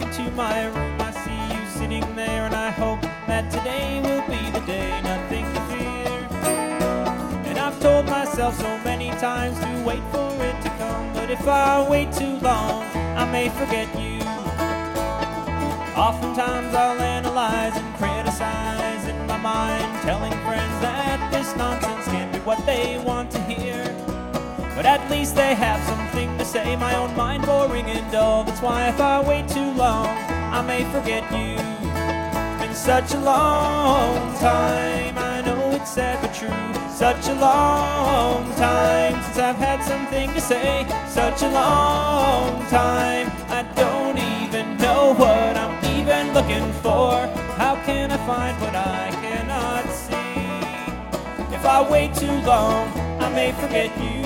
into my room, I see you sitting there, and I hope that today will be the day, nothing to fear. And I've told myself so many times to wait for it to come, but if I wait too long, I may forget you. Oftentimes I'll analyze and criticize in my mind, telling friends that this nonsense can be what they want to hear. But at least they have something to say, my own mind boring and dull. That's why if I wait too long, I may forget you. It's been such a long time, I know it's sad but true. Such a long time since I've had something to say. Such a long time, I don't even know what I'm even looking for. How can I find what I cannot see? If I wait too long, I may forget you.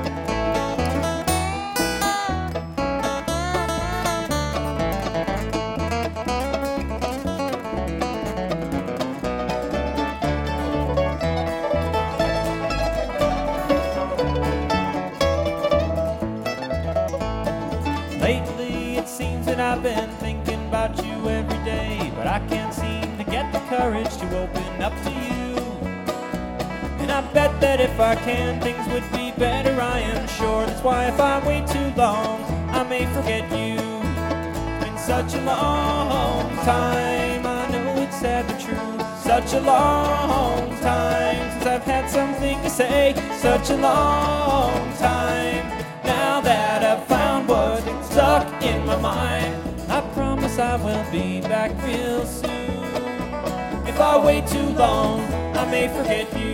Lately it seems that I've been thinking about you every day, but I can't seem to get the courage to open up to you. And I bet that if I can, things would be better, I am sure. That's why if I wait too long, I may forget you. It's been such a long time, I know it's sad but true. Such a long time since I've had something to say. Such a long time, now that I've found what's stuck in my mind, I promise I will be back real soon. If I wait too long, I may forget you.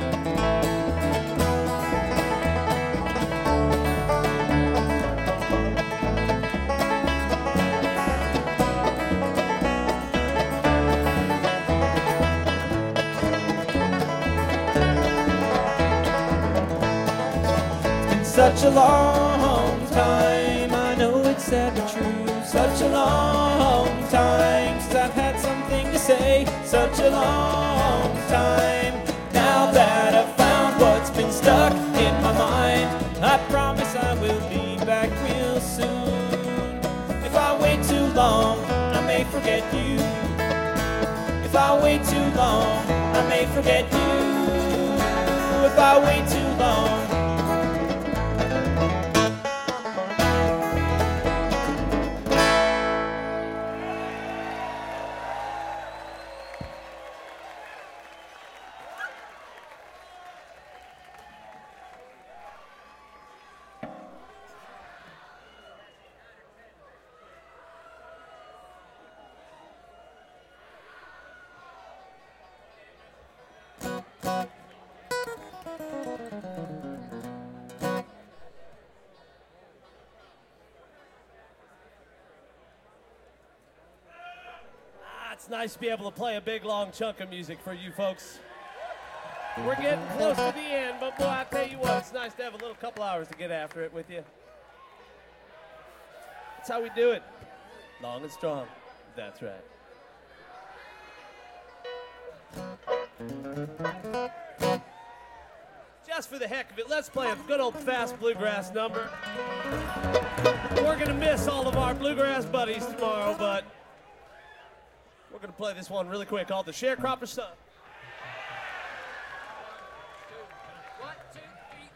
Such a long time, I know it's sad but true. Such a long time since I've had something to say. Such a long time, now that I've found what's been stuck in my mind, I promise I will be back real soon. If I wait too long, I may forget you. If I wait too long, I may forget you. If I wait too long. It's nice to be able to play a big, long chunk of music for you folks. We're getting close to the end, but boy, I tell you what, it's nice to have a little couple hours to get after it with you. That's how we do it. Long and strong. That's right. Just for the heck of it, let's play a good old fast bluegrass number. We're gonna miss all of our bluegrass buddies tomorrow, but we're going to play this one really quick called The Sharecropper's Son.